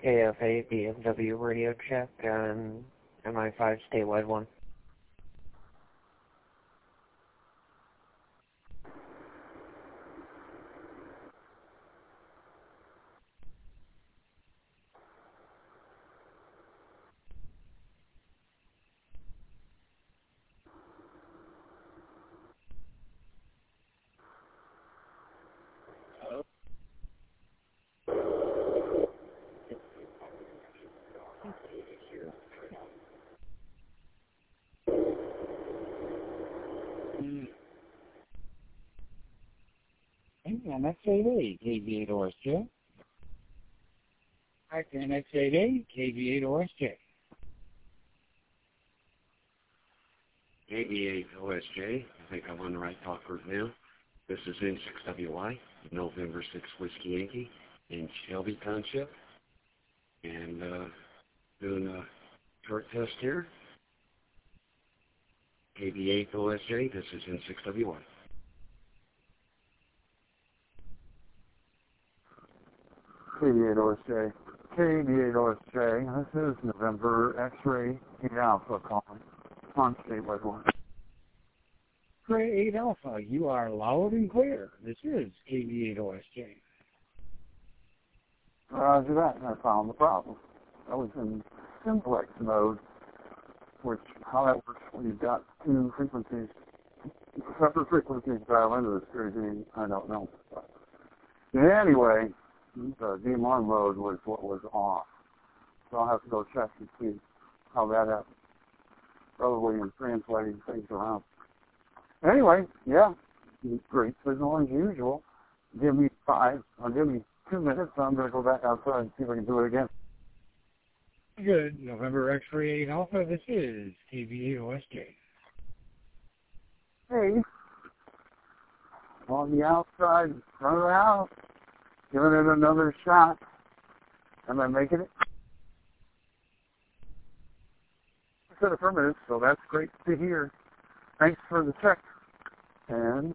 KFA BMW radio check on MI5 statewide 1. NX8A, KV8OSJ. Back to NX8A, KV8OSJ. KV8OSJ, I think I'm on the right talk group now. This is N6WY, November 6 Whiskey Yankee in Shelby Township. And doing a short test here. KV8OSJ, this is N6WY. KV8OSJ. KV8OSJ. This is November X-ray 8 Alpha calling on statewide 1. X-ray 8 Alpha, you are loud and clear. This is KV8OSJ. Roger that, and I found the problem. I was in simplex mode, which, how that works when you've got two frequencies, separate frequencies dial into this crazy, I don't know. But anyway, the DMR mode was what was off. So I'll have to go check and see how that happened. Probably in translating things around. Anyway, yeah, great signal as usual. Give me 2 minutes. I'm going to go back outside and see if I can do it again. Good. November X-ray 8 Alpha, this is KV8OSJ. Hey, on the outside, in front of the house, giving it another shot. Am I making it? I said affirmative, so that's great to hear. Thanks for the check. And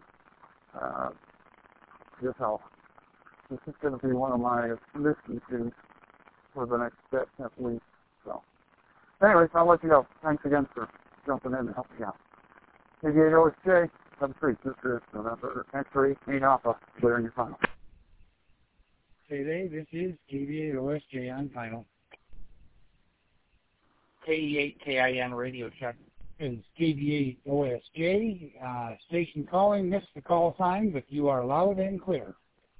this is going to be one of my listening to for the next step, at least. So, anyways, I'll let you go. Thanks again for jumping in and helping out. KV8OSJ, 7-3, this is November X-ray 8 Alpha, clearing your final. Today, this is KV8OSJ on final. KE8KIN radio check. It's KV8OSJ. Station calling, missed the call sign, but you are loud and clear.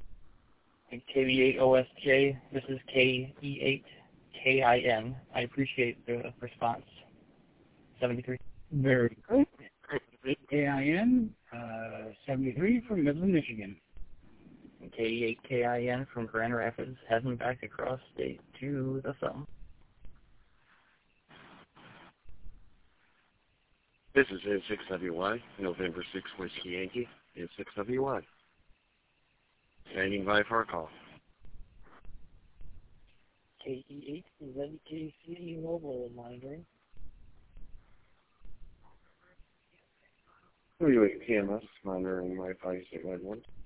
KV8OSJ, this is KE8KIN. I appreciate the response. 73. Very good. KIN, 73 from Midland, Michigan. KE8KIN from Grand Rapids, heading back across state to the thumb. This is N6WY, November 6 Whiskey Yankee, N6WY. Standing by for a call. KE8ZKC mobile monitoring. 38 TMS, monitoring Wi-Fi statewide 1.